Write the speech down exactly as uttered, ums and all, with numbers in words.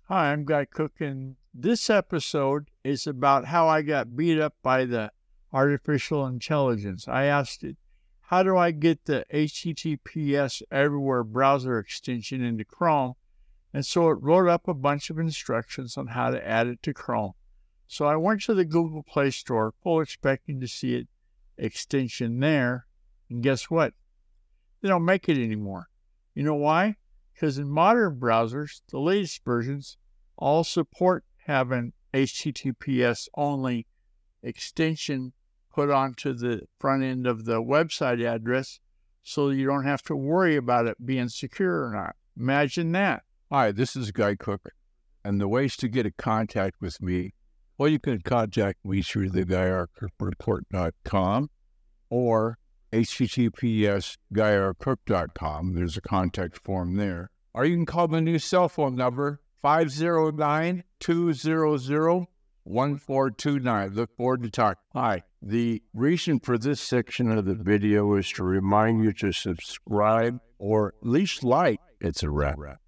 Hi, I'm Guy Cook, and this episode is about how I got beat up by the artificial intelligence. I asked it, how do I get the H T T P S everywhere browser extension into Chrome? And so it wrote up a bunch of instructions on how to add it to Chrome. So I went to the Google Play Store, full expecting to see it extension there, and guess what? They don't make it anymore. You know why? Because in modern browsers, the latest versions all support having H T T P S only extension put onto the front end of the website address so you don't have to worry about it being secure or not. Imagine that. Hi, this is Guy Cook, and the ways to get in contact with me, well, you can contact me through the guy r cook report dot com or H T T P S guy r cook dot com. There's a contact form there. Or you can call my new cell phone number, five oh nine, two hundred, one four two nine. Look forward to talking. Hi. The reason for this section of the video is to remind you to subscribe or at least like. It's a wrap.